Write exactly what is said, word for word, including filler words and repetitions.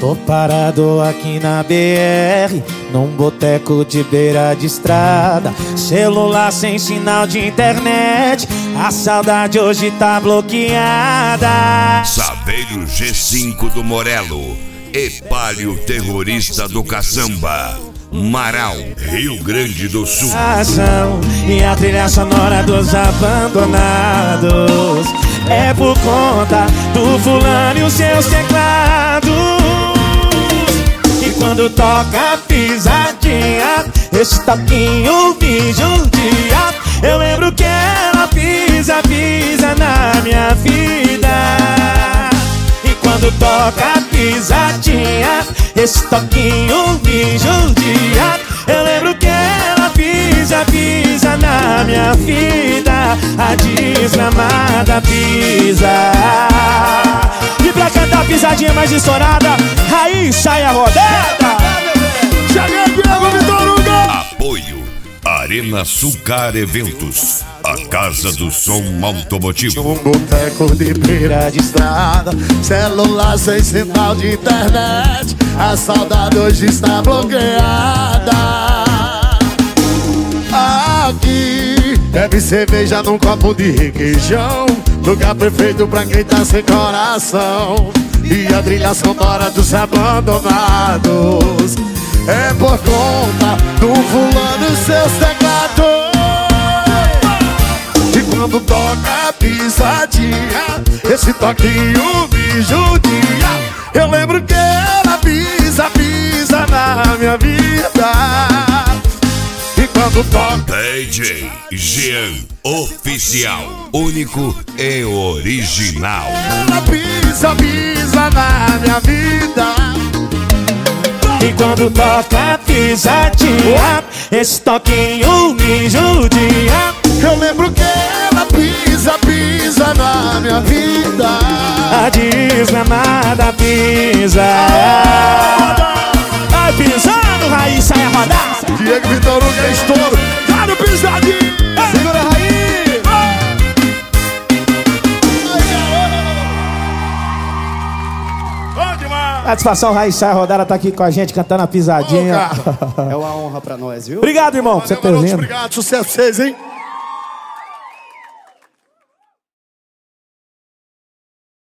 Tô parado aqui na B R, num boteco de beira de estrada. Celular sem sinal de internet, a saudade hoje tá bloqueada. Saveiro G cinco do Morelo, Epálio terrorista do caçamba, Marau, Rio Grande do Sul. E a trilha sonora dos abandonados é por conta do fulano e os seus teclados. E quando toca a pisadinha, esse toquinho me judia. Eu lembro que ela pisa, pisa na minha vida. E quando toca a pisadinha, esse toquinho me judia. Eu lembro que ela pisa, pisa na minha vida. A desgramada pisa. E pra cantar a pisadinha mais estourada, aí sai a rodada. Cheguei, Diego Vitor Hugo. Apoio Arena Sucar Eventos, a casa do som automotivo. Um boteco de beira de estrada, celular sem sinal de internet, a saudade hoje está bloqueada. Aqui bebe cerveja num copo de requeijão, lugar perfeito pra quem tá sem coração. E a trilha sonora dos abandonados é por conta do fulano e seus teclados. E quando toca a pisadinha, esse toquinho me judia. Eu lembro que ela pisa, pisa na minha vida. E quando toca D J Jean Oficial, único e original. ela pisa, pisa na minha vida. E quando toca a pisadinha, esse toquinho me judia. Eu lembro que ela pisa, pisa na minha vida. A desgramada pisa. Vai pisando, raiz, sai a rodada. Diego Vitor Hugo é estouro. Tá no pisadinho. Segura a raiz. Satisfação, Raiz Sai a Rodada tá aqui com a gente cantando a pisadinha. Ô, É uma honra pra nós, viu? Obrigado, irmão, por você ter Valeu, vindo. obrigado, sucesso pra vocês, hein?